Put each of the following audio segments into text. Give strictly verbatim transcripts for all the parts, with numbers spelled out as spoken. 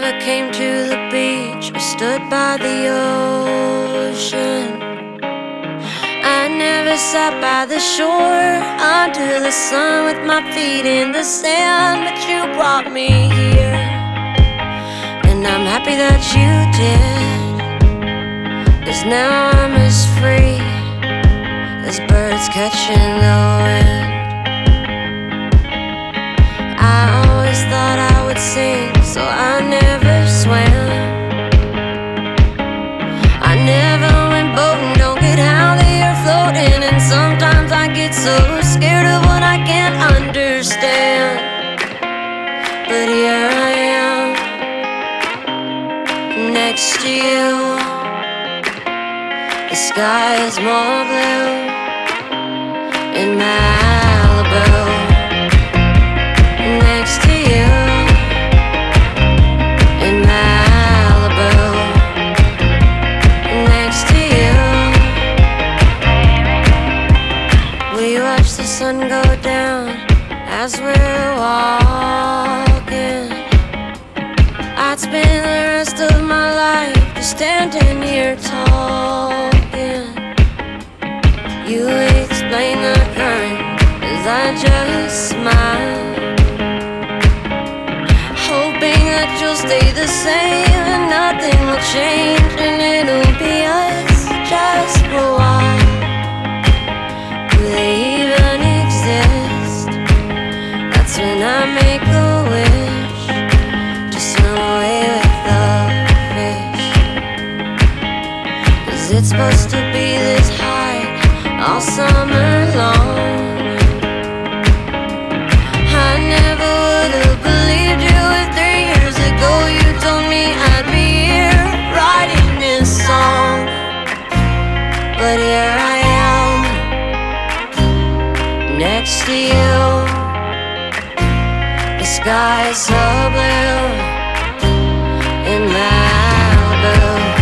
never came to the beach or stood by the ocean. I never sat by the shore under the sun with my feet in the sand, but you brought me here, and I'm happy that you did, 'cause now I'm as free as birds catching the wind. I always thought I would sink, so I never swam. I never went boating, don't get how they are floating. And sometimes I get so scared of what I can't understand. But here I am, next to you. The sky is more blue in Malibu. Next to you in Malibu. Next to you. We watch the sun go down as we're walking. I'd spend the rest of my life just standing here talking. You explain the current as I just smile, hoping that you'll stay the same and nothing will change, and it'll be us just for a while. Do they even exist? That's when I make a wish to swim away with the fish, 'cause it's supposed to be this high all summer long. I never would have believed you if three years ago you told me I'd be here writing this song. But here I am, next to you. The sky is so blue in Malibu.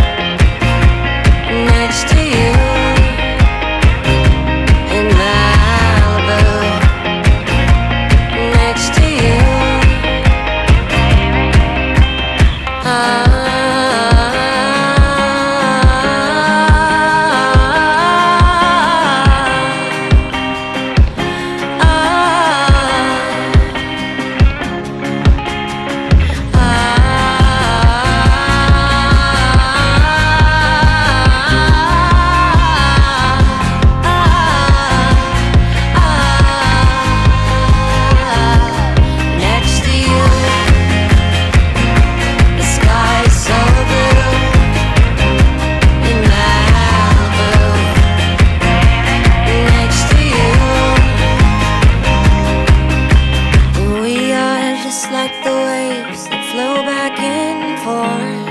Next to you in Malibu. Next to you. Ah. Like the waves that flow back and forth.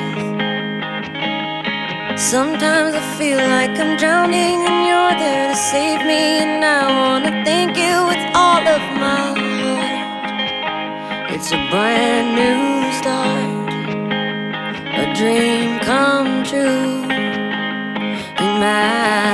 Sometimes I feel like I'm drowning and you're there to save me, and I wanna thank you with all of my heart. It's a brand new start, a dream come true in my